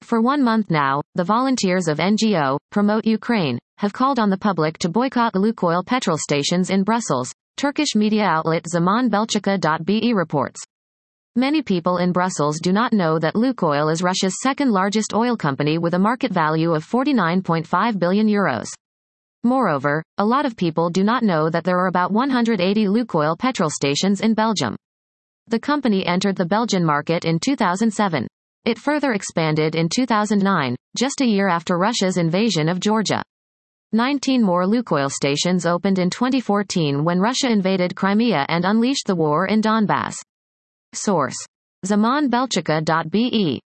For 1 month now, the volunteers of NGO, Promote Ukraine, have called on the public to boycott Lukoil petrol stations in Brussels, Turkish media outlet Zamanbelçika.be reports. Many people in Brussels do not know that Lukoil is Russia's second largest oil company with a market value of €49.5 billion. Moreover, a lot of people do not know that there are about 180 Lukoil petrol stations in Belgium. The company entered the Belgian market in 2007. It further expanded in 2009, just a year after Russia's invasion of Georgia. 19 more Lukoil stations opened in 2014 when Russia invaded Crimea and unleashed the war in Donbass. Source: Zamanbelçika.be